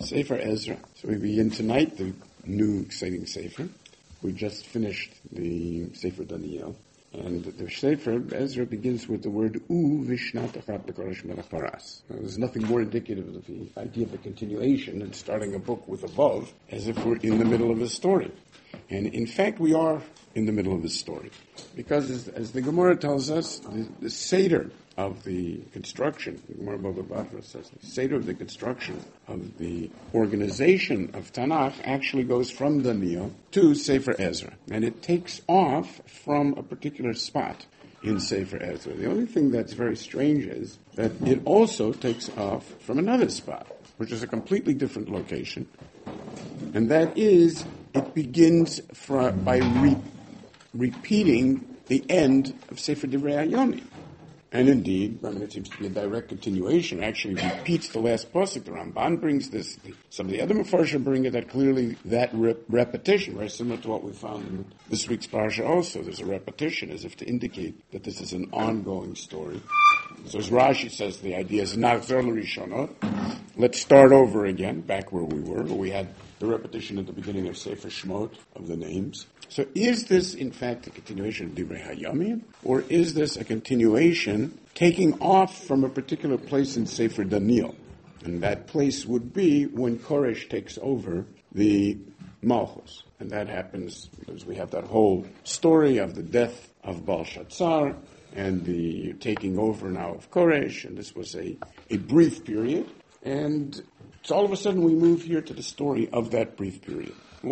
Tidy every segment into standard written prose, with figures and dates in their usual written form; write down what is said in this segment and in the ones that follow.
Sefer Ezra. So we begin tonight the new exciting Sefer. We just finished the Sefer Daniel. And the Sefer Ezra begins with the word U Vishnat Achat B'Koresh Melech Paras. There's nothing more indicative of the idea of a continuation than starting a book with a vav, as if we're in the middle of a story. And in fact, we are in the middle of a story. Because as the Gemara tells us, the Seder of the construction, the Gemara Bava Batra says, the Seder of the construction of the organization of Tanakh actually goes from Daniel to Sefer Ezra. And it takes off from a particular spot in Sefer Ezra. The only thing that's very strange is that it also takes off from another spot, which is a completely different location. And that is, it begins by repeating the end of Sefer Divrei Hayomim. And indeed, it seems to be a direct continuation. It actually repeats the last pasuk. The Ramban brings this. Some of the other Mefarshim bring it that clearly that repetition, very similar to what we found in this week's parsha also. There's a repetition as if to indicate that this is an ongoing story. So as Rashi says, the idea is Nachzor l'Rishonot. Let's start over again, back where we were. We had the repetition at the beginning of Sefer Shmot of the names. So is this, in fact, a continuation of Divrei Hayomim, or is this a continuation taking off from a particular place in Sefer Daniel? And that place would be when Koresh takes over the Malchus. And that happens because we have that whole story of the death of Belshazzar and the taking over now of Koresh, and this was a brief period. And so all of a sudden we move here to the story of that brief period.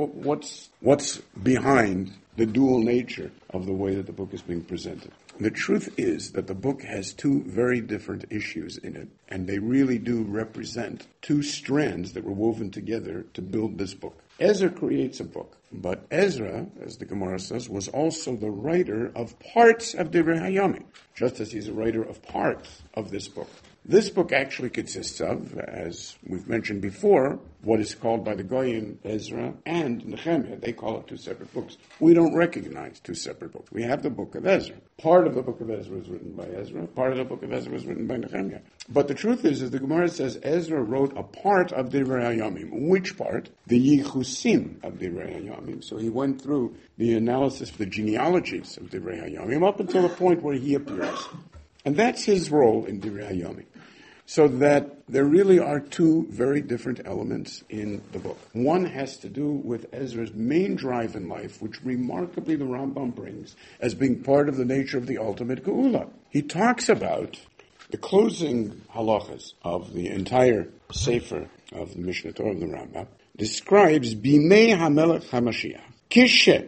What's behind the dual nature of the way that the book is being presented? The truth is that the book has two very different issues in it, and they really do represent two strands that were woven together to build this book. Ezra creates a book, but Ezra, as the Gemara says, was also the writer of parts of Divrei Hayomim, just as he's a writer of parts of this book. This book actually consists of, as we've mentioned before, what is called by the Goyim Ezra and Nehemiah. They call it two separate books. We don't recognize two separate books. We have the book of Ezra. Part of the book of Ezra is written by Ezra. Part of the book of Ezra is written by Nehemiah. But the truth is the Gemara says Ezra wrote a part of Divrei Hayomim. Which part? The Yichusim of Divrei Hayomim. So he went through the analysis of the genealogies of Divrei Hayomim up until the point where he appears. And that's his role in Divrei Hayomim. So that there really are two very different elements in the book. One has to do with Ezra's main drive in life, which remarkably the Rambam brings as being part of the nature of the ultimate Geula. He talks about the closing halachas of the entire Sefer of the Mishnah Torah of the Rambam, describes Bimei HaMelech HaMashiach. So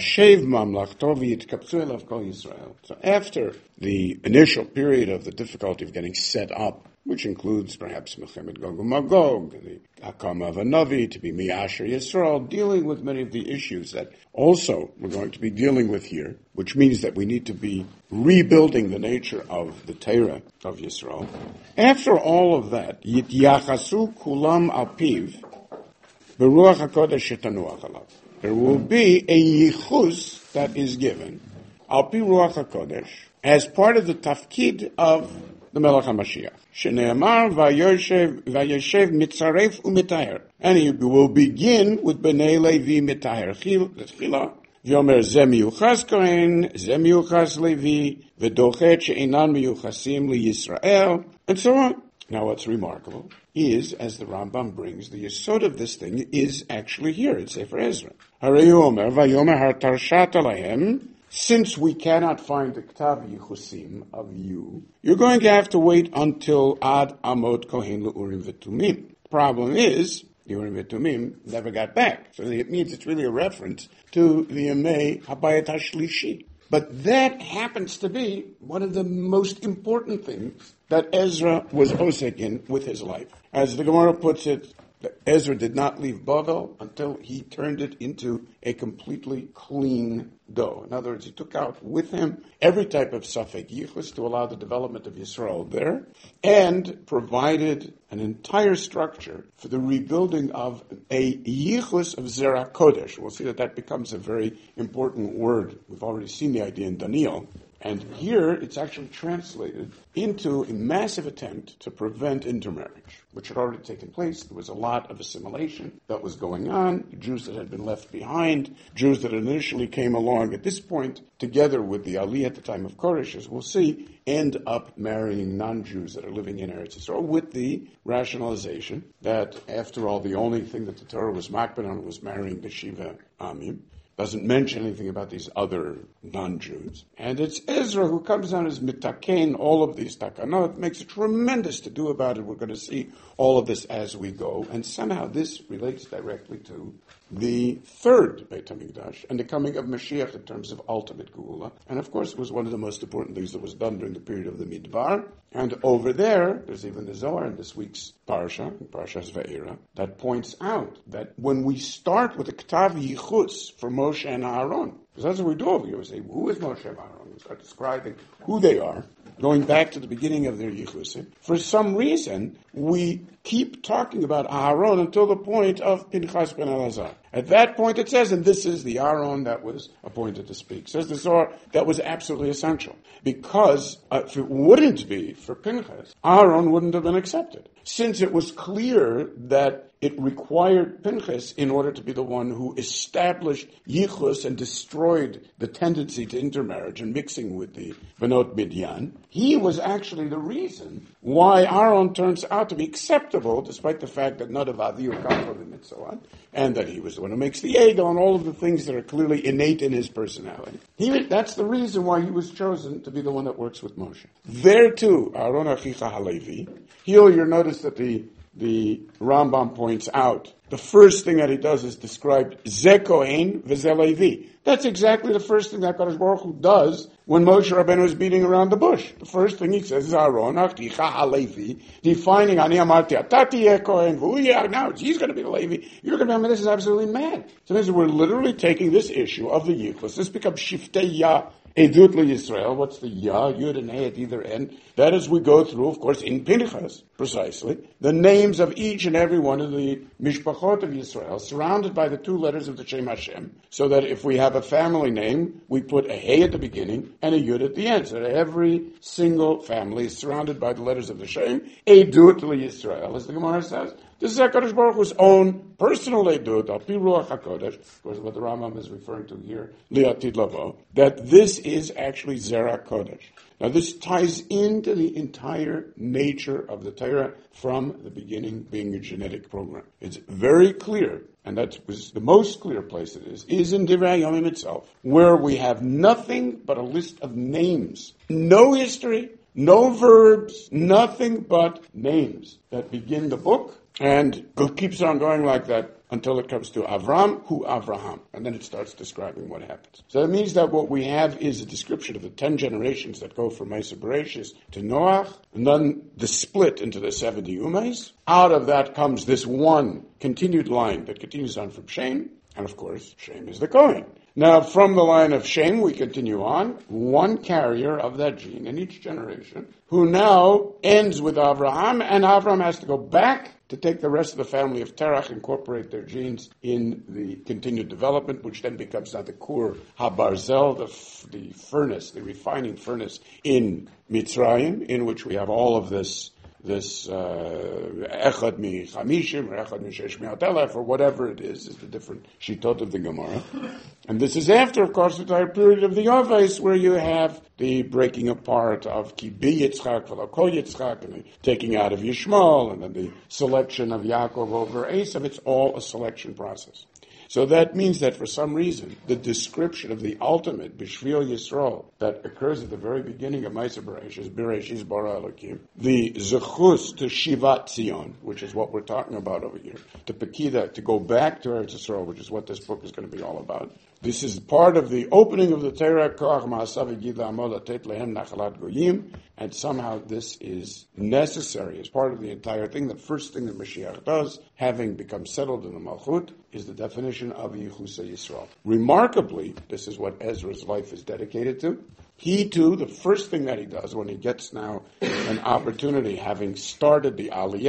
after the initial period of the difficulty of getting set up, which includes perhaps Melchemet Gog uMagog, the Hakama of a Navi, to be Mi'asher Yisrael, dealing with many of the issues that also we're going to be dealing with here, which means that we need to be rebuilding the nature of the Torah of Yisrael. After all of that, Yityachasu Kulam Alpiv, Beruach HaKodesh Shetanuach Alav. There will be a yichus that is given, al pi ruach hakodesh, as part of the tafkid of the Melech HaMashiach. Shene'amar vayeshev mitzaref u'mitayer. And he will begin with Bnei Levi mitayer. L'tchila, v'yomer ze miyuchas kohen, ze miyuchas Levi, v'dochet she'inan miyuchasim liYisrael, and so on. Now what's remarkable is, as the Rambam brings, the yesod of this thing is actually here in Sefer Ezra. Since we cannot find the Ktav Yichusim of you, you're going to have to wait until Ad Amot Kohen L'Urim V'Tumim. The problem is, the Urim V'Tumim never got back. So it means it's really a reference to the Yemei Habayit HaShlishi. But that happens to be one of the most important things that Ezra was osek in with his life. As the Gemara puts it, Ezra did not leave Bavel until he turned it into a completely clean dough. In other words, he took out with him every type of Safek Yichus to allow the development of Yisrael there, and provided an entire structure for the rebuilding of a Yichus of Zerah Kodesh. We'll see that becomes a very important word. We've already seen the idea in Daniel. And here it's actually translated into a massive attempt to prevent intermarriage, which had already taken place. There was a lot of assimilation that was going on, Jews that had been left behind, Jews that initially came along at this point, together with the Ali at the time of Koresh, as we'll see, end up marrying non-Jews that are living in Eretz Yisrael, with the rationalization that, after all, the only thing that the Torah was makbid on was marrying the Shiva Amim. Doesn't mention anything about these other non-Jews. And it's Ezra who comes down as mitaken, all of these takanot, makes it tremendous to do about it. We're going to see all of this as we go. And somehow this relates directly to the third Beit HaMikdash and the coming of Mashiach in terms of ultimate Geula. And of course, it was one of the most important things that was done during the period of the Midbar. And over there's even the Zohar in this week's Parsha, Parshas Va'era, that points out that when we start with the Ketav Yichutz for Moshe and Aaron, because that's what we do over here, we say, who is Moshe and Aaron? We start describing who they are, going back to the beginning of their Yichusim. For some reason, we keep talking about Aaron until the point of Pinchas ben Elazar. At that point it says, and this is the Aaron that was appointed to speak. Says the Zohar, that was absolutely essential. Because if it wouldn't be for Pinchas, Aaron wouldn't have been accepted. Since it was clear that it required Pinchas in order to be the one who established Yichus and destroyed the tendency to intermarriage and mixing with the Benot Midian. He was actually the reason why Aaron turns out to be acceptable, despite the fact that none of Avihu come from him and so on, and that he was the one who makes the egel and all of the things that are clearly innate in his personality. That's the reason why he was chosen to be the one that works with Moshe. There too, Aaron Achicha Halevi. Here you'll notice that the Rambam points out, the first thing that he does is describe Ze Kohen v'Ze Levi. That's exactly the first thing that Kadosh Baruch Hu does when Moshe Rabbeinu is beating around the bush. The first thing he says is Aaron Achicha Halevi, defining Ani Amarti Atati Kohen v'Hu. Now he's going to be the Levi. You're going to be. I mean, this is absolutely mad. So we're literally taking this issue of the Yichus. This becomes Shiftei Yah. Edut Yisrael, what's the Yah, Yud and He at either end? That is, we go through, of course, in Pinchas, precisely, the names of each and every one of the Mishpachot of Yisrael, surrounded by the two letters of the Shem Hashem, so that if we have a family name, we put a He at the beginning and a Yud at the end, so that every single family is surrounded by the letters of the Shem. Edut Yisrael, as the Gemara says. This is HaKadosh Baruch Hu's own personal edut, al pi ruach HaKodesh, of course what the Rambam is referring to here, li'atid lavo, that this is actually Zerah Kodesh. Now this ties into the entire nature of the Torah from the beginning being a genetic program. It's very clear, and that was the most clear place it is in Divrei Hayomim itself, where we have nothing but a list of names. No history, no verbs, nothing but names that begin the book, and it keeps on going like that until it comes to Avram, hu Avraham. And then it starts describing what happens. So that means that what we have is a description of the 10 generations that go from Ma'aseh Bereshis to Noach, and then the split into the 70 Umays. Out of that comes this one continued line that continues on from Shem, and of course, Shem is the Kohen. Now, from the line of Shem, we continue on, one carrier of that gene in each generation, who now ends with Avraham, and Avraham has to go back to take the rest of the family of Terach, incorporate their genes in the continued development, which then becomes now the Kur HaBarzel, the furnace, the refining furnace in Mitzrayim, in which we have all of this Echad mi Chamishim, or Echad mi Shesh Mi'at Elef, or whatever it is the different Shitot of the Gemara. And this is after, of course, the entire period of the Yavais, where you have the breaking apart of Ki Bi Yitzchak v'lo Ko Yitzchak, and the taking out of Yishmael, and then the selection of Yaakov over Esav. It's all a selection process. So that means that for some reason, the description of the ultimate B'Shvil Yisrael that occurs at the very beginning of Ma'aseh Bereshis bara Elokim, the Zechus to Shivat Zion, which is what we're talking about over here, to Pekida, to go back to Eretz Yisrael, which is what this book is going to be all about. This is part of the opening of the Torah, Koach Ma'asav Yigid La'amod Latet Lehem Nachalat Goyim, and somehow this is necessary as part of the entire thing. The first thing that Mashiach does, having become settled in the Malchut, is the definition of Yechusa Yisrael. Remarkably, this is what Ezra's life is dedicated to. He too, the first thing that he does when he gets now an opportunity, having started the Aliyah,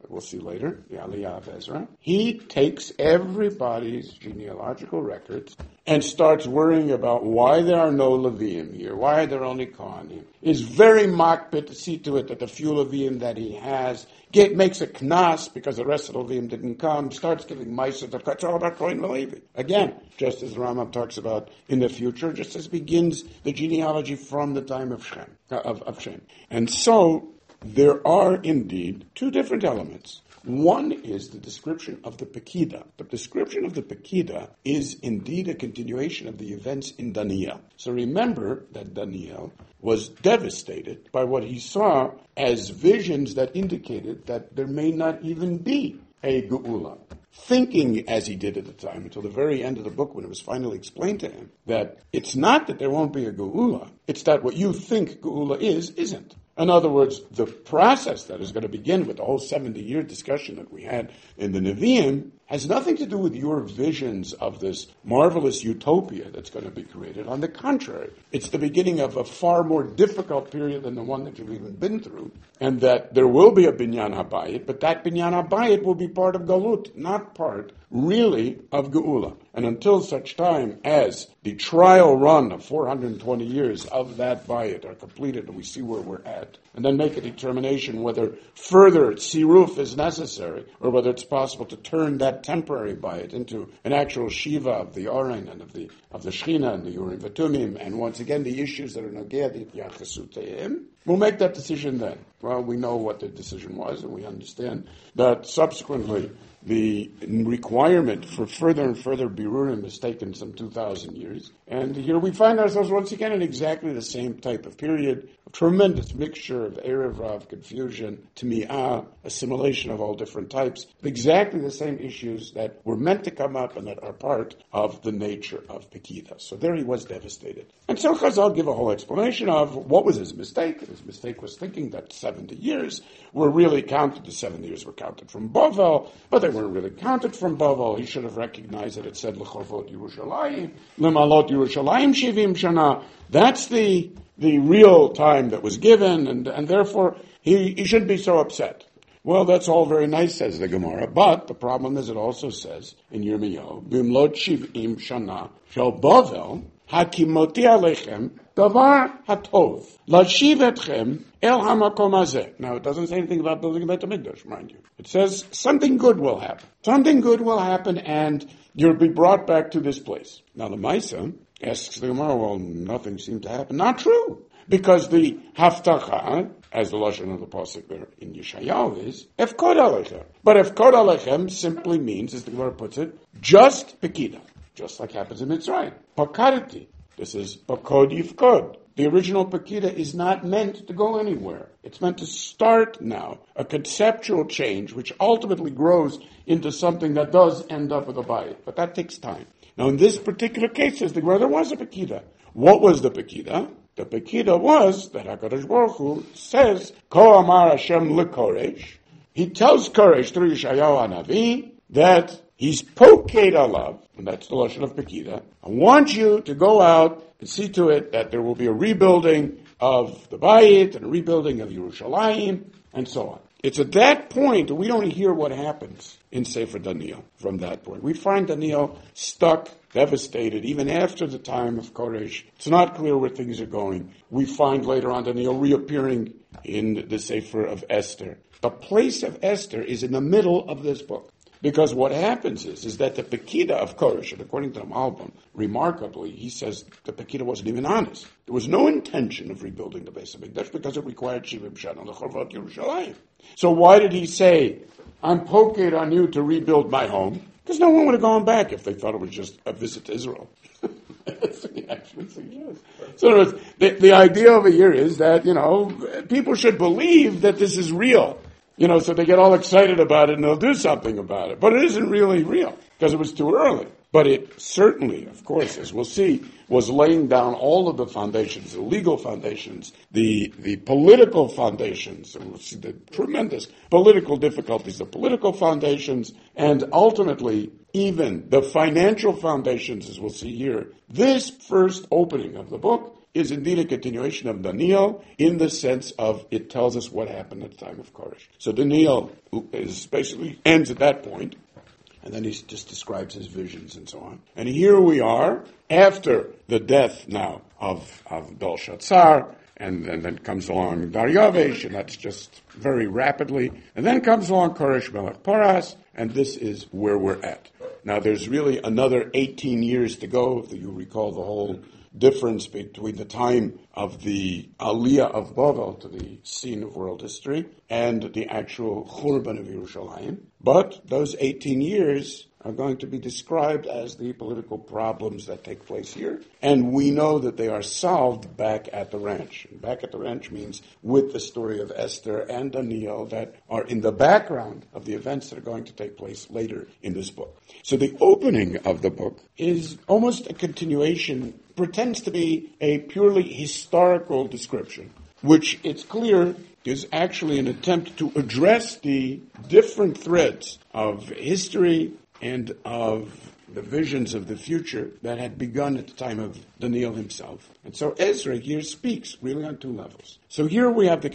we'll see later, the Aliyah of Ezra, he takes everybody's genealogical records and starts worrying about why there are no Leviim here, why are there only Kohanim. Is very makpid to see to it that the few Leviim that he has makes a knas because the rest of the Leviim didn't come, starts giving Meiser, it's all about Kohen Levi. Again, just as the Rambam talks about in the future, just as begins the genealogy from the time of Shem. And so, there are indeed two different elements. One is the description of the Pekida. The description of the Pekida is indeed a continuation of the events in Daniel. So remember that Daniel was devastated by what he saw as visions that indicated that there may not even be a Geula. Thinking, as he did at the time, until the very end of the book when it was finally explained to him, that it's not that there won't be a Geula, it's that what you think Geula is, isn't. In other words, the process that is going to begin with the whole 70-year discussion that we had in the Nevi'im has nothing to do with your visions of this marvelous utopia that's going to be created. On the contrary, it's the beginning of a far more difficult period than the one that you've even been through, and that there will be a Binyan HaBayit, but that Binyan HaBayit will be part of Galut, not part, really, of Geula. And until such time as the trial run of 420 years of that Bayit are completed and we see where we're at, and then make a determination whether further Siruf is necessary, or whether it's possible to turn that temporary Bayit into an actual Shiva of the Oren and of the Shechina and the Urim V'Tumim, and once again the issues that are Nogea Yachasuteim, we'll make that decision then. Well, we know what the decision was, and we understand that subsequently the requirement for further and further birurim has taken some 2,000 years. And here we find ourselves once again in exactly the same type of period, a tremendous mixture of Erev Rav, confusion, Tmi'ah, assimilation of all different types, exactly the same issues that were meant to come up and that are part of the nature of Pekida. So there he was devastated. And so Chazal give a whole explanation of what was his mistake. His mistake was thinking that 70 years were really counted, the 70 years were counted from Bavel, but they weren't really counted from Bavel. He should have recognized that it said L'chovot Yerushalayim, L'malot Yerushalayim Shivim Shana. That's the real time that was given, and therefore he shouldn't be so upset. Well, that's all very nice, says the Gemara, but the problem is it also says in Yirmiyahu, Bimlot Shivim Shana Shel Bavel, Hakimoti Alechem, Davar Hatov, Lashiv Etchem, El Hamakom Hazeh. Now, it doesn't say anything about building a Beit HaMikdash, mind you. It says something good will happen. Something good will happen, and you'll be brought back to this place. Now, the Maisa asks the Gemara, well, nothing seemed to happen. Not true. Because the Haftacha, as the Lashon of the Pasuk there in Yeshayahu is, Efkod Alechem. But Efkod Alechem simply means, as the Gemara puts it, just Pekida. Just like happens in Mitzrayim. Pakarti. This is Pakod Yifkod. The original Pekida is not meant to go anywhere. It's meant to start now, a conceptual change which ultimately grows into something that does end up with a bayit. But that takes time. Now in this particular case, there was a Pekida. What was the Pekida? The Pekida was that HaKadosh Baruch Hu says, Ko Amar Hashem LeKoresh. He tells Koresh through Yeshayahu HaNavi that he's Poked Alav, and that's the Lashon of Pekida. I want you to go out and see to it that there will be a rebuilding of the Bayit and a rebuilding of Yerushalayim, and so on. It's at that point that we don't hear what happens in Sefer Daniel from that point. We find Daniel stuck, devastated, even after the time of Koresh. It's not clear where things are going. We find later on Daniel reappearing in the Sefer of Esther. The place of Esther is in the middle of this book. Because what happens is that the Pekida of Koresh, and according to the Malbim, remarkably, he says the Pekida wasn't even honest. There was no intention of rebuilding the Beis HaMikdash because it required Shivim Shana L'Chovot Yerushalayim. So why did he say, I'm poked on you to rebuild my home? Because no one would have gone back if they thought it was just a visit to Israel. That's what he actually suggests. So in other words, the idea over here is that, people should believe that this is real. So they get all excited about it and they'll do something about it. But it isn't really real because it was too early. But it certainly, of course, as we'll see, was laying down all of the foundations, the legal foundations, the political foundations, and we'll see the tremendous political difficulties, the political foundations, and ultimately even the financial foundations, as we'll see here. This first opening of the book is indeed a continuation of Daniel in the sense of it tells us what happened at the time of Koresh. So Daniel is basically ends at that point, and then he just describes his visions and so on. And here we are, after the death now of Belshazzar, and then comes along Daryavesh, and that's just very rapidly. And then comes along Koresh Melech Paras, and this is where we're at. Now there's really another 18 years to go, if you recall the whole difference between the time of the Aliyah of Bavel to the scene of world history and the actual Churban of Yerushalayim. But those 18 years are going to be described as the political problems that take place here. And we know that they are solved back at the ranch. And back at the ranch means with the story of Esther and Daniel that are in the background of the events that are going to take place later in this book. So the opening of the book is almost a continuation, pretends to be a purely historical description, which it's clear is actually an attempt to address the different threads of history and of the visions of the future that had begun at the time of Daniel himself. And so Ezra here speaks really on two levels. So here we have the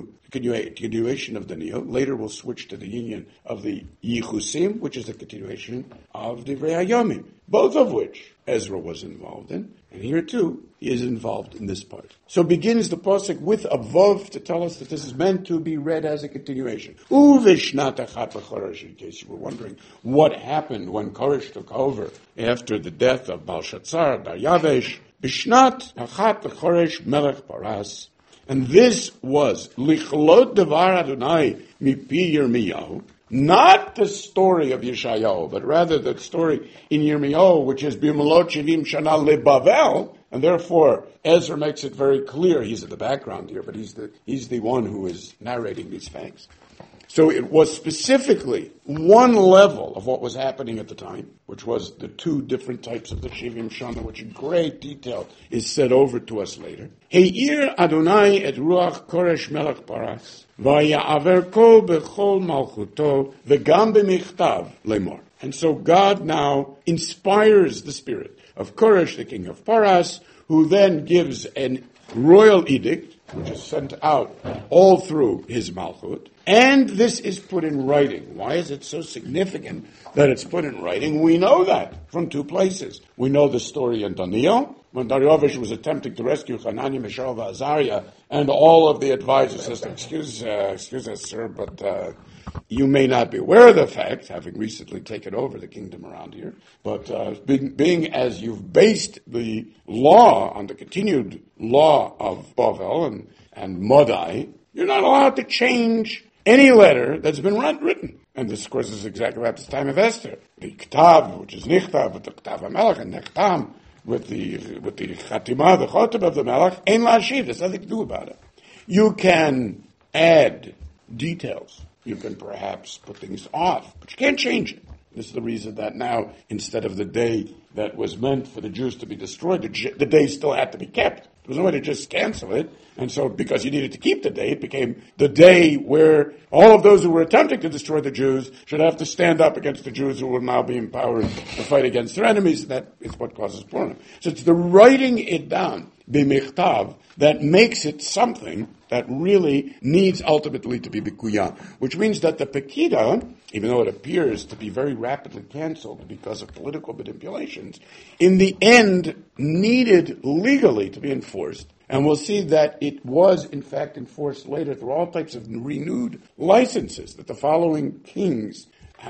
continuation of Daniel. Later we'll switch to the union of the Yichusim, which is the continuation of the Hayomim, both of which Ezra was involved in. And here too, he is involved in this part. So begins the pasuk with a vav to tell us that this is meant to be read as a continuation. Uvishnat achat l'choresh, in case you were wondering what happened when Koresh took over after the death of Belshazzar, Daryavesh. Bishnat achat l'choresh melech paras. And this was lichlot devar Adonai mipi Yirmiyahu. Not the story of Yeshayahu, but rather the story in Yirmiyahu, which is B'malot Shivim Shana LeBavel, and therefore Ezra makes it very clear. He's in the background here, but he's the one who is narrating these things. So it was specifically one level of what was happening at the time, which was the two different types of the Shivim Shana, which in great detail is said over to us later. Heir Adonai et Ruach Koresh Melech Paras, v'ya'aver kol bechol malchuto, v'gam b'michtav lemor. And so God now inspires the spirit of Koresh, the king of Paras, who then gives a royal edict, which is sent out all through his malchut, and this is put in writing. Why is it so significant that it's put in writing? We know that from two places. We know the story in Daniel, when Daryavesh was attempting to rescue Hanani, Mishael, and Azariah, and all of the advisors said, excuse us, sir, but you may not be aware of the fact, having recently taken over the kingdom around here, but being as you've based the law on the continued law of Bavel and Modai, you're not allowed to change any letter that's been written. And this, of course, is exactly about the time of Esther. The Ktav, which is Nichtav, with the Ktav HaMelech, and Nechtam, with the Chatimah, the Chotem of the Melech, Ein La'ashiv, there's nothing to do about it. You can add details. You can perhaps put things off, but you can't change it. This is the reason that now, instead of the day that was meant for the Jews to be destroyed, the day still had to be kept. There was no way to just cancel it. And so because you needed to keep the day, it became the day where all of those who were attempting to destroy the Jews should have to stand up against the Jews who will now be empowered to fight against their enemies. That is what causes Purim. So it's the writing it down, b'michtav, that makes it something that really needs ultimately to be bikuya, which means that the Pekida, even though it appears to be very rapidly canceled because of political manipulations, in the end needed legally to be enforced. And we'll see that it was, in fact, enforced later through all types of renewed licenses that the following kings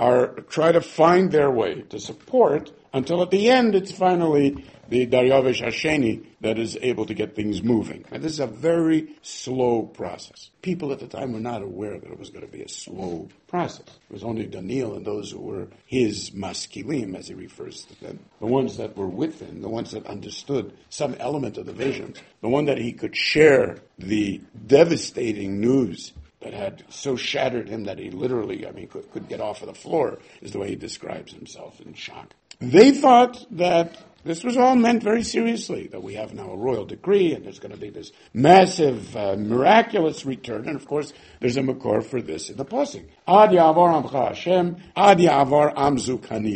try to find their way to support until at the end it's finally the Daryavesh Hasheni that is able to get things moving. And this is a very slow process. People at the time were not aware that it was going to be a slow process. It was only Daniel and those who were his maskilim, as he refers to them, the ones that were with him, the ones that understood some element of the vision, the one that he could share the devastating news that had so shattered him that he literally, could get off of the floor, is the way he describes himself in shock. They thought that this was all meant very seriously, that we have now a royal decree and there's going to be this massive, miraculous return. And of course, there's a makor for this in the pasuk. Ad ya'avar amcha Hashem, ad ya'avar amzu kanita.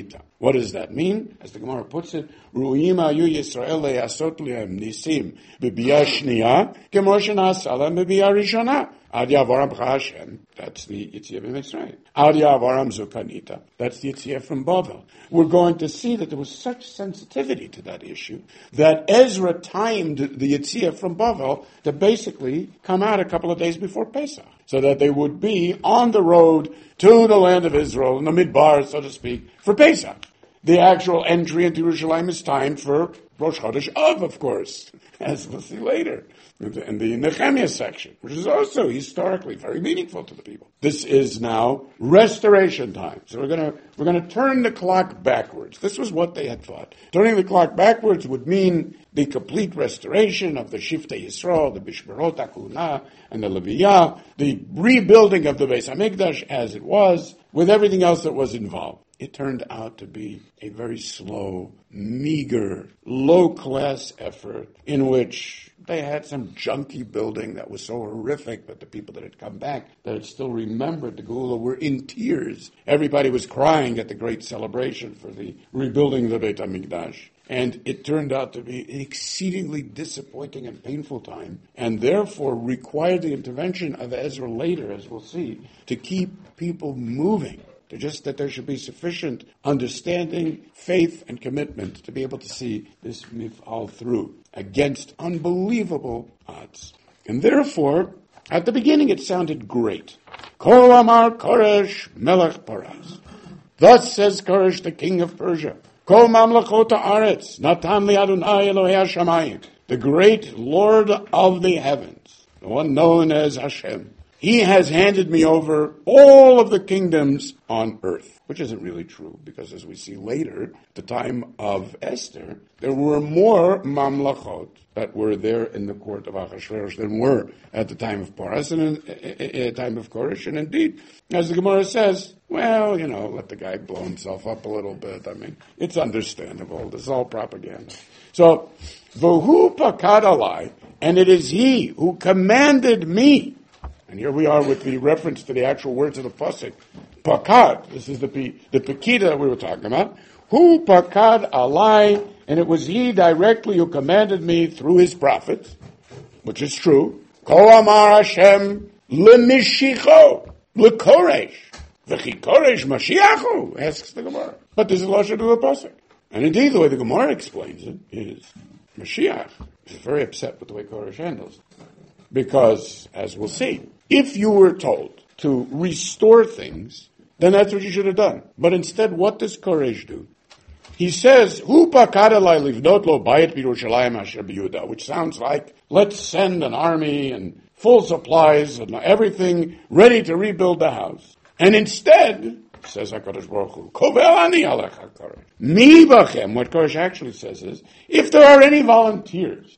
What does that mean? As the Gemara puts it, Ru'im ayu Yisrael le'asot li'em nisim b'biyah shniya kemo shena'asa la'em b'biyah rishona. Ad Yavaram Hashem, that's the Yetziah Mitzrayim. Ad Yavaram Zukanita, that's the Yetziah from Bavel. We're going to see that there was such sensitivity to that issue that Ezra timed the Yetziah from Bavel to basically come out a couple of days before Pesach, so that they would be on the road to the land of Israel, in the Midbar, so to speak, for Pesach. The actual entry into Jerusalem is timed for Rosh Chodesh Av, of course, as we'll see later, in the Nehemiah section, which is also historically very meaningful to the people. This is now restoration time. So we're going to turn the clock backwards. This was what they had thought. Turning the clock backwards would mean the complete restoration of the Shiftei Yisrael, the Bishmerot HaKehuna, and the Leviyah, the rebuilding of the Beis HaMikdash as it was, with everything else that was involved. It turned out to be a very slow, meager, low-class effort in which they had some junky building that was so horrific, but the people that had come back, that had still remembered the Geula, were in tears. Everybody was crying at the great celebration for the rebuilding of the Beit HaMikdash. And it turned out to be an exceedingly disappointing and painful time, and therefore required the intervention of Ezra later, as we'll see, to keep people moving. Just that there should be sufficient understanding, faith, and commitment to be able to see this mif'al through against unbelievable odds. And therefore, at the beginning it sounded great. Kol amar Koresh melech Paras. Thus says Koresh, the king of Persia. Kol mamlachot haaretz natan li Adonai Elohei hashamayim. The great Lord of the heavens, the one known as Hashem. He has handed me over all of the kingdoms on earth, which isn't really true, because as we see later, at the time of Esther, there were more mamlachot that were there in the court of Achashverosh than were at the time of Paras and at the time of Koresh. And indeed, as the Gemara says, well, let the guy blow himself up a little bit. I mean, it's understandable. This is all propaganda. So, V'hu pakad alai, and it is he who commanded me. And here we are with the reference to the actual words of the pasuk. Pakad, this is the Pekida we were talking about. Hu pakad alai, and it was he directly who commanded me through his prophets, which is true. Ko amar Hashem lemishicho lekoresh v'chi koresh mashiachu, asks the Gemara. But this is lashon of the pasuk. And indeed, the way the Gemara explains it is Mashiach is very upset with the way Koresh handles it. Because, as we'll see, if you were told to restore things, then that's what you should have done. But instead, what does Koresh do? He says, "Hu pakad alai livnot lo bayit b'Yerushalayim asher b'Yehuda," which sounds like, let's send an army and full supplies and everything ready to rebuild the house. And instead, says HaKadosh Baruch Hu, Kovel ani alecha Koresh. Mi bachem, what Koresh actually says is, if there are any volunteers,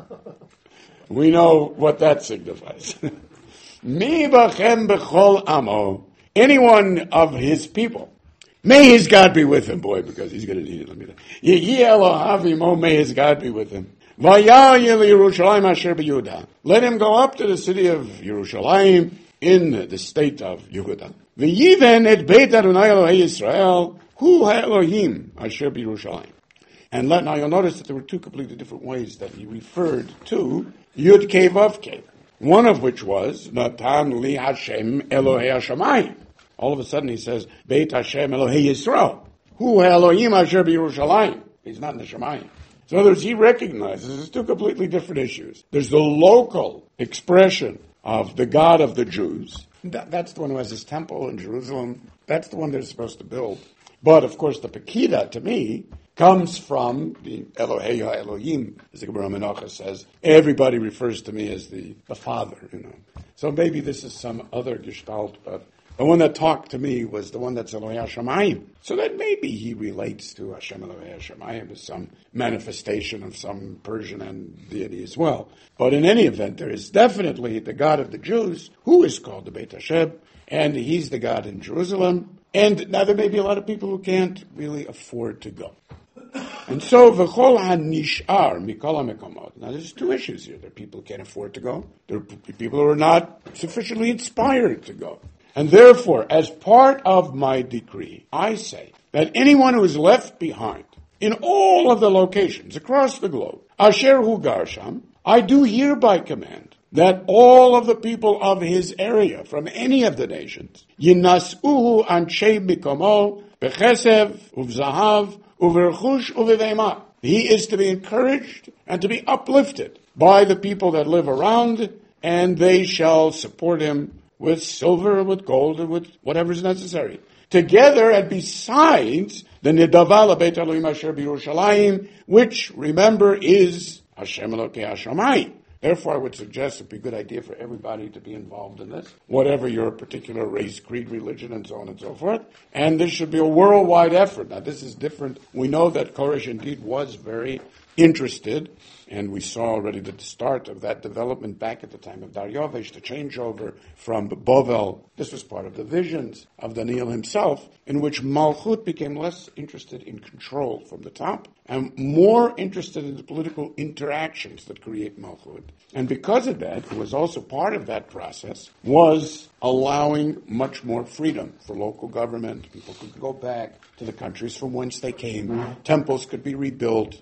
we know what that signifies. Mi bachem bechol amo, anyone of his people. May his God be with him, boy, because he's going to need it. Let me know. Yehi Elohavimo, may his God be with him. Vayayel Yerushalayim asher b'Yehuda. Let him go up to the city of Yerushalayim in the state of Yehuda. V'yiven et beit Adonai Elohei Yisrael, hu ha'Elohim asher b'Yerushalayim. And now you'll notice that there were two completely different ways that he referred to Yud Kei Vav Kei. One of which was, Natan li Hashem Elohei Hashamayim. All of a sudden he says, Beit Hashem Elohei Yisrael. Hu Elohim Asher B'Yerushalayim. He's not in the Shemayim. So in other words, he recognizes there's two completely different issues. There's the local expression of the God of the Jews. That's the one who has his temple in Jerusalem. That's the one they're supposed to build. But of course the Pekida, to me, comes from the Elohei Elohim, as the Gemara Menachos says. Everybody refers to me as the Father, So maybe this is some other gestalt, but the one that talked to me was the one that's Elohei Hashamayim. So that maybe he relates to Hashem Elohei Hashamayim as some manifestation of some Persian deity as well. But in any event, there is definitely the God of the Jews, who is called the Beit Hashem, and he's the God in Jerusalem. And now there may be a lot of people who can't really afford to go. And so, v'chol ha'nish'ar mikol ha'mekomot. Now, there's two issues here. There are people who can't afford to go. There are people who are not sufficiently inspired to go. And therefore, as part of my decree, I say that anyone who is left behind in all of the locations across the globe, Asher Hu Garsham, I do hereby command that all of the people of his area from any of the nations, Yinas'uhu Anshei Bikomo, Bechesev, Uvzahav, Uverchush, Uvevema. He is to be encouraged and to be uplifted by the people that live around, and they shall support him with silver, with gold, and with whatever is necessary. Together, and besides the Nidaval Beit Elohim Asher B'Yerushalayim, which, remember, is Hashem Elokei Hashamayim. Therefore, I would suggest it'd be a good idea for everybody to be involved in this, whatever your particular race, creed, religion, and so on and so forth. And this should be a worldwide effort. Now, this is different. We know that Koresh indeed was very interested, and we saw already the start of that development back at the time of Daryavesh, the changeover from Bovel. This was part of the visions of Daniel himself, in which Malchut became less interested in control from the top and more interested in the political interactions that create Malchut. And because of that, it was also part of that process, was allowing much more freedom for local government. People could go back to the countries from whence they came. Temples could be rebuilt.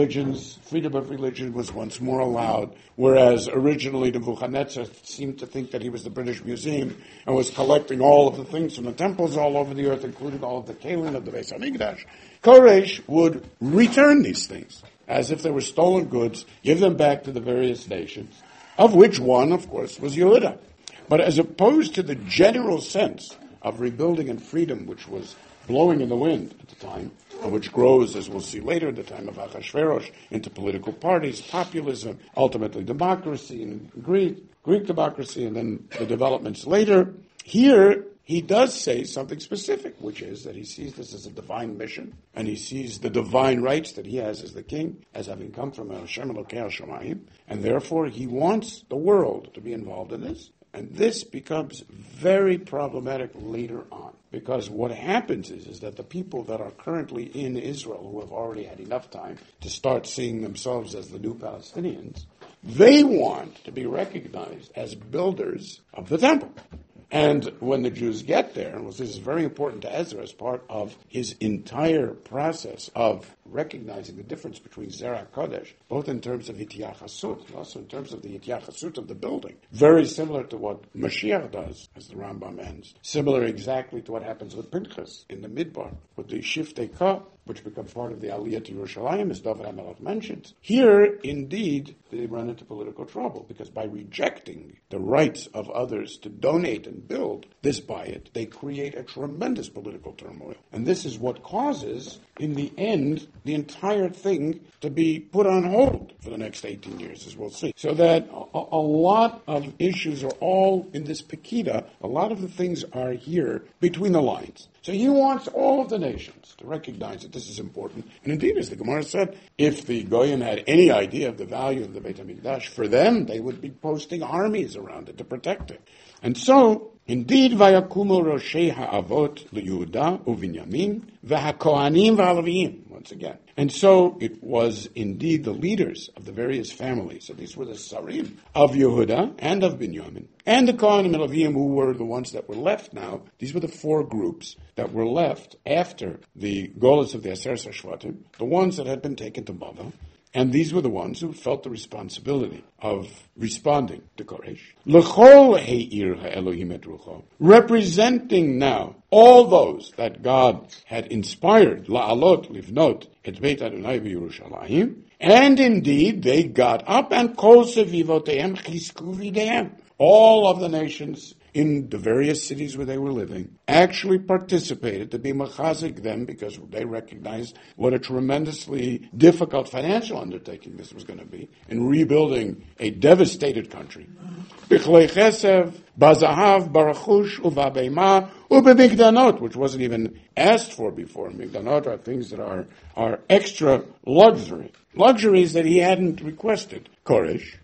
Freedom of religion was once more allowed, whereas originally Nebuchadnezzar seemed to think that he was the British Museum and was collecting all of the things from the temples all over the earth, including all of the Kalim of the Beis HaMikdash. Koresh would return these things as if they were stolen goods, give them back to the various nations, of which one, of course, was Yehuda. But as opposed to the general sense of rebuilding and freedom, which was blowing in the wind at the time, and which grows, as we'll see later, at the time of Achashverosh, into political parties, populism, ultimately democracy in Greek democracy, and then the developments later. Here, he does say something specific, which is that he sees this as a divine mission, and he sees the divine rights that he has as the king, as having come from Hashem Elokei Hashamayim, and therefore he wants the world to be involved in this. And this becomes very problematic later on, because what happens is that the people that are currently in Israel, who have already had enough time to start seeing themselves as the new Palestinians, they want to be recognized as builders of the temple. And when the Jews get there, and this is very important to Ezra as part of his entire process of recognizing the difference between Zerah Kodesh, both in terms of Hityachasut, and also in terms of the Hityachasut of the building, very similar to what Mashiach does, as the Rambam ends, similar exactly to what happens with Pinchas in the Midbar, with the Shiftei Ka, which become part of the Aliyah to Yerushalayim, as David HaMelech mentions. Here, indeed, they run into political trouble, because by rejecting the rights of others to donate and build this bayit, they create a tremendous political turmoil. And this is what causes, in the end, the entire thing to be put on hold for the next 18 years, as we'll see. So that a lot of issues are all in this Pekida. A lot of the things are here between the lines. So he wants all of the nations to recognize that this is important. And indeed, as the Gemara said, if the Goyim had any idea of the value of the Beit HaMikdash, for them, they would be posting armies around it to protect it. And so, indeed, Vayakumu Roshei Ha'avot LeYehuda uVinyamin VeHaKohanim VeHaLeviyim, once again. And so it was indeed the leaders of the various families. So these were the Sarim of Yehuda and of Binyamin. And the Kohanim and Leviyim, who were the ones that were left now. These were the four groups that were left after the Golas of the Aseret HaShvatim, the ones that had been taken to Bavel. And these were the ones who felt the responsibility of responding to Koresh. L'chol he'ir ha'Elohim et rucho, representing now all those that God had inspired, la'alot livnot et Beit Adonai v'Yerushalayim, and indeed they got up and kol sevivotehem chisku videhem. All of the nations in the various cities where they were living actually participated to be machazik them, because they recognized what a tremendously difficult financial undertaking this was going to be in rebuilding a devastated country. Bichlei chesev, bazahav, barachush, uvabeima, ubemigdanot, which wasn't even asked for before. Migdanot are things that are extra luxury. Luxuries that he hadn't requested. Koresh.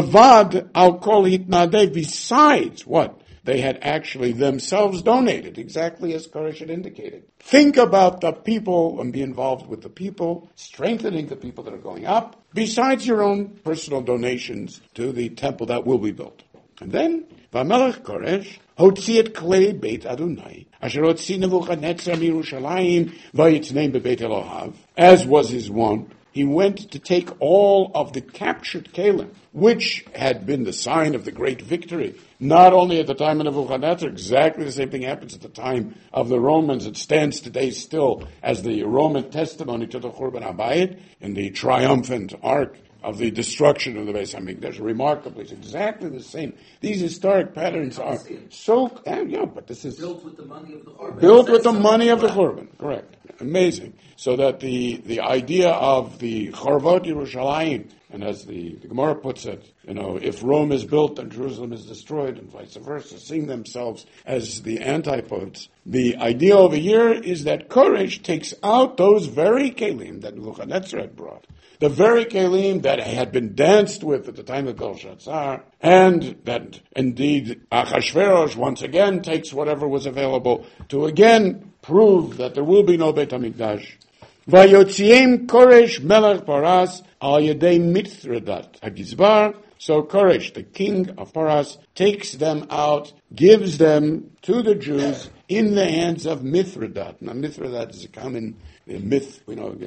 Levad al kol hitnadeh, besides what they had actually themselves donated, exactly as Koresh had indicated. Think about the people and be involved with the people, strengthening the people that are going up, besides your own personal donations to the temple that will be built. And then, V'amelech Koresh hotzi et klei Beit Adonai, asher hotzi Nebuchadnezzar miYerushalayim vayitznei bebeit Elohav, as was his wont. He went to take all of the captured kalim, which had been the sign of the great victory, not only at the time of Nebuchadnezzar, exactly the same thing happens at the time of the Romans. It stands today still as the Roman testimony to the Churban HaBayit in the triumphant arc of the destruction of the Beis HaMikdash. Remarkably, it's exactly the same. These historic patterns are so, but this is built with the money of the Churban. Built with the money of the Churban, correct. Amazing. So that the idea of the Chorvot Yerushalayim, and as the Gemara puts it, if Rome is built and Jerusalem is destroyed, and vice versa, seeing themselves as the antipodes. The idea over here is that Koresh takes out those very kelim that Nebuchadnezzar had brought, the very kelim that had been danced with at the time of Belshazzar, and that indeed Achashverosh once again takes whatever was available to again prove that there will be no Beit HaMikdash. Vayotziem Koresh Melech Paras al Yedei Mithredat HaGizbar. So Koresh, the king of Paras, takes them out, gives them to the Jews in the hands of Mithredat. Now Mithredat is a common myth,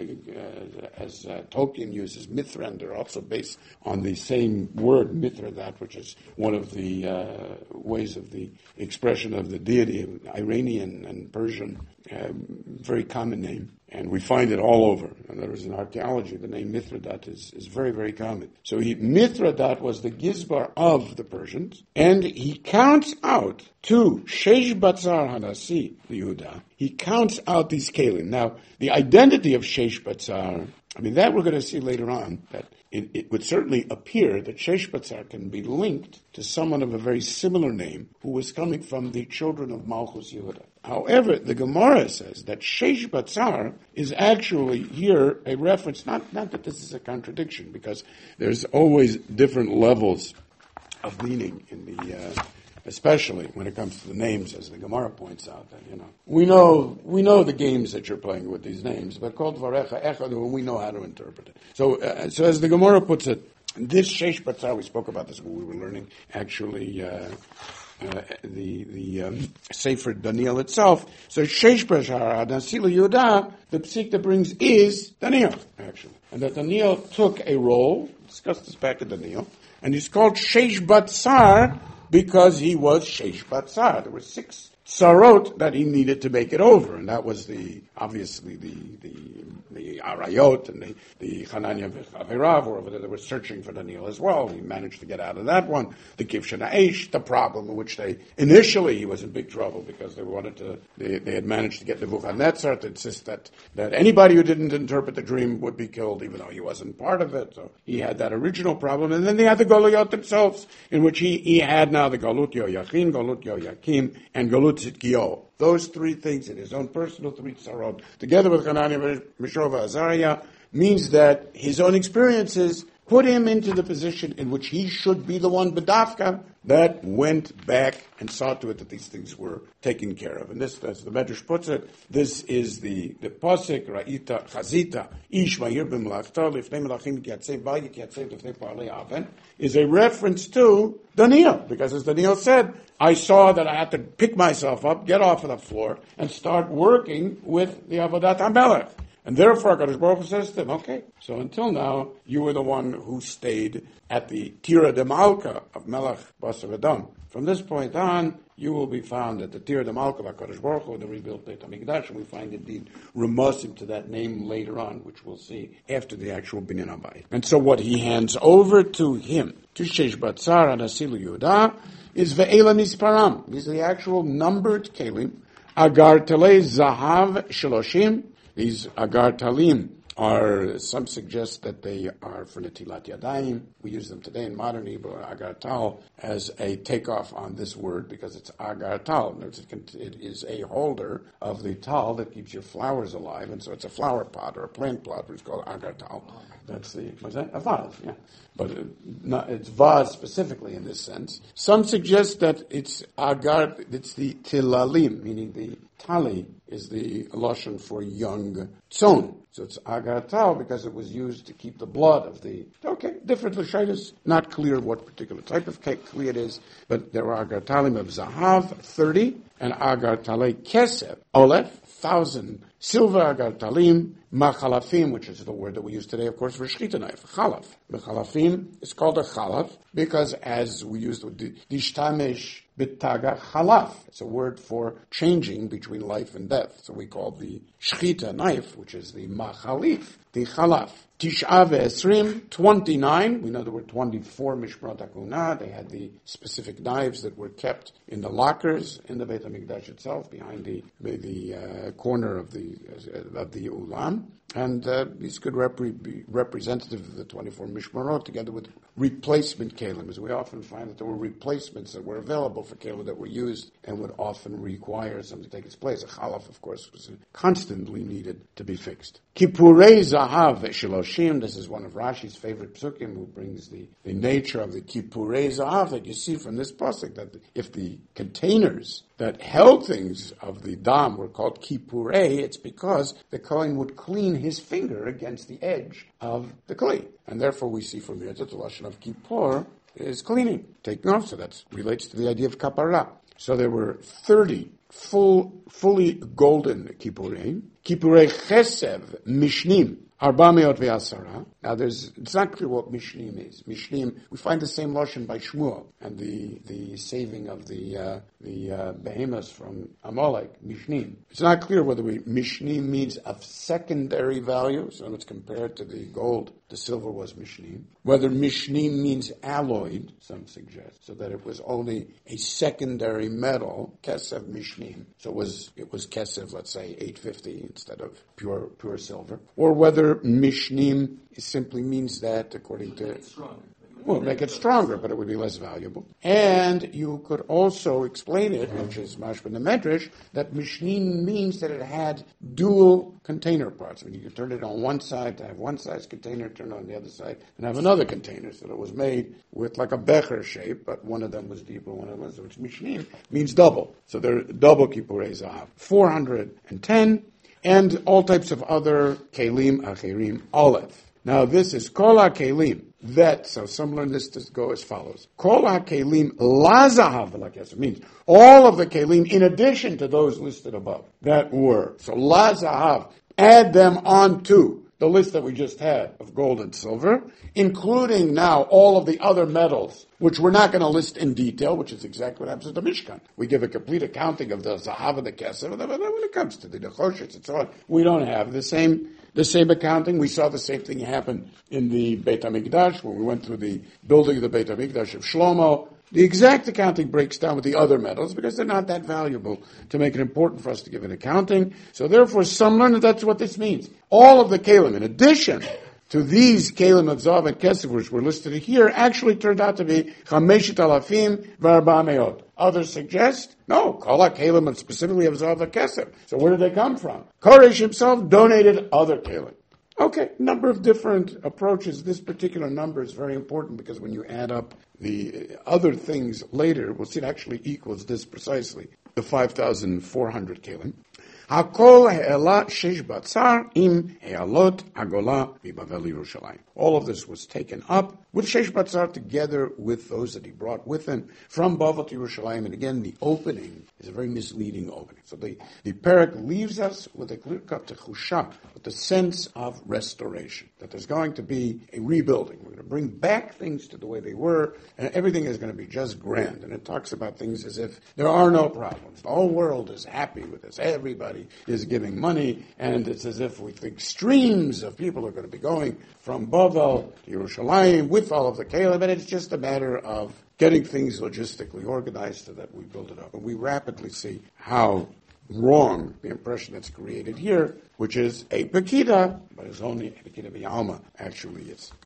as Tolkien uses Mithrand, also based on the same word, Mithredat, which is one of the ways of the expression of the deity, Iranian and Persian, very common name. And we find it all over. And there is in archaeology, the name Mithredat is very, very common. So Mithredat was the Gizbar of the Persians, and he counts out to Sheish Batzar Hanasi, the Yehuda. He counts out these kelim. Now, the identity of Sheish Batzar, that we're going to see later on, that it would certainly appear that Sheish Batzar can be linked to someone of a very similar name who was coming from the children of Malchus Yehuda. However, the Gemara says that Sheish Batzar is actually here a reference, not that this is a contradiction, because there's always different levels of meaning in the, especially when it comes to the names, as the Gemara points out. That, we know the games that you're playing with these names, but called Varecha Echadu, and we know how to interpret it. So as the Gemara puts it, this Sheish Batzar, we spoke about this when we were learning actually the Sefer Daniel itself. So Sheish Batzar, Nasilu Yehuda, the psik that brings is Daniel, actually. And that Daniel took a role, discussed this back at Daniel, and he's called Sheish Batzar because he was Sheish Batzar. There were 6 sarot that he needed to make it over, and that was obviously the Arayot and the Hananiah v'Chaverav, or over there they were searching for Daniel as well. He managed to get out of that one. The Kivshan Aish, the problem in which initially he was in big trouble because they had managed to get Nebuchadnezzar to insist that anybody who didn't interpret the dream would be killed, even though he wasn't part of it. So he had that original problem, and then they had the Goluyot themselves, in which he had now the Galut Yoyachin, Galut Yoyakim, and Galut Tzidkiyahu. Those 3 things in his own personal 3 tzarot, together with Hananiah, Mishael, Azariah, means that his own experiences put him into the position in which he should be the one, B'dafka, that went back and saw to it that these things were taken care of. And this, as the Medrash puts it, this is the Pasuk, Ra'ita Chazita, Ish Vayir B'mlachta, Lifnei Melachim Kiatzev Vayik Kiatzev Lifnei Parlei Aven, is a reference to Daniel. Because as Daniel said, I saw that I had to pick myself up, get off of the floor, and start working with the Avodat HaMelech. And therefore, HaKadosh Baruch Hu says to them, okay, so until now, you were the one who stayed at the Tira de Malka of Melech Basar Adam. From this point on, you will be found at the Tira de Malka of HaKadosh Baruch Hu, the rebuilt Beit HaMikdash, and we find indeed Ramosim to that name later on, which we'll see after the actual Binyan Habayit. And so what he hands over to him, to Sheish Batzar Hanasilu Yehuda, is Ve'ela Misparam. These are the actual numbered kelim. Agar Talei Zahav Shaloshim. These agar talim are, some suggest that they are for netilat yadayim. We use them today in modern Hebrew, agar tal, as a takeoff on this word because it's agar tal. It is a holder of the tal that keeps your flowers alive, and so it's a flower pot or a plant pot, which is called agar tal. That's what's that? A vase, yeah. But it's vase specifically in this sense. Some suggest that it's the tilalim, meaning the Tali is the lashon for young tzon. So it's agar tal because it was used to keep the blood of the... Okay, different lashonos. Not clear what particular type of kli it is, but there are agar talim of zahav, 30, and agar talei kesef, olef, 1,000. Silver agar talim, machalafim, which is the word that we use today, of course, for shchita knife, chalaf. Mechalafim is called a chalaf because, as we use the dishtamish bitaga chalaf, it's a word for changing between life and death. So we call the shchita knife, which is the machalif, the chalaf. Tish'a ve'esrim, 29. We know there were 24 mishmrat hakuna. They had the specific knives that were kept in the lockers in the Beit HaMikdash itself, behind the corner of the ulam. And these could be representative of the 24 mishmarot, together with replacement kelim, as we often find that there were replacements that were available for kelim that were used and would often require something to take its place. A chalaf, of course, was constantly needed to be fixed. Kippurei zahav sheloshim. This is one of Rashi's favorite psukim, who brings the nature of the kippurei zahav that you see from this pasuk, that if the containers that held things of the dam were called kippurei, it's because the kohen would clean his finger against the edge of the kli. And therefore we see from here that the lashon of kippur is cleaning, taking off. So that relates to the idea of kapara. So there were 30 fully golden kippurei. Kippurei chesev mishnim. Arbameot ve'asara. Now it's not clear what mishnim is. Mishnim, we find the same lashon by Shmuel and the saving of the behemoths from Amalek, mishnim. It's not clear whether mishnim means of secondary value, so it's compared to the gold, the silver was mishnim. Whether mishnim means alloyed, some suggest, so that it was only a secondary metal, kesev mishnim. So it was kesev, let's say 850 instead of pure silver. Or whether mishnim simply means that, according to... Well, make it stronger, but it would be less valuable. And you could also explain it, which is mashma the medrash, that mishnim means that it had dual container parts. I mean, you could turn it on one side to have one size container, turn it on the other side, and have another container. So it was made with like a becher shape, but one of them was deeper, one of them was... Which mishnim means double. So they're double kippurei zahav. 410, and all types of other kelim, acherim, olive. Now this is kol ha-kelim. So some learn this to go as follows. Kol ha-kelim la zahav v'la means all of the kelim in addition to those listed above that were. So la zahav, add them onto the list that we just had of gold and silver, including now all of the other metals, which we're not going to list in detail, which is exactly what happens at the Mishkan. We give a complete accounting of the zahav and the kesef, but when it comes to the nechoshes and so on, we don't have the same accounting. We saw the same thing happen in the Beit HaMikdash, when we went through the building of the Beit HaMikdash of Shlomo. The exact accounting breaks down with the other metals because they're not that valuable to make it important for us to give an accounting. So therefore, some learn that that's what this means. All of the kelim, in addition to these kelim of zahav and kesef, which were listed here, actually turned out to be chameshet alafim v'arba meot. Others suggest, no, kol ha-kelim specifically of zahav and kesef. So where did they come from? Koresh himself donated other kelim. Okay, number of different approaches. This particular number is very important because when you add up the other things later, we'll see it actually equals this precisely, the 5,400 kelim. Hakol he'ela shesh batzar im he'alot hagola mibavel Yerushalayim. All of this was taken up with shesh batzar together with those that he brought with him from Bavel to Yerushalayim. And again, the opening is a very misleading opening. So the parak leaves us with a clear cut techusha, with the sense of restoration, that there's going to be a rebuilding. We're going to bring back things to the way they were, and everything is going to be just grand. And it talks about things as if there are no problems. The whole world is happy with this. Everybody is giving money, and it's as if we think streams of people are going to be going from Bavel to Yerushalayim with all of the kelim, and it's just a matter of getting things logistically organized so that we build it up. And we rapidly see how wrong the impression that's created here, which is a Pekida, but it's only a Pekida B'Alma, actually is.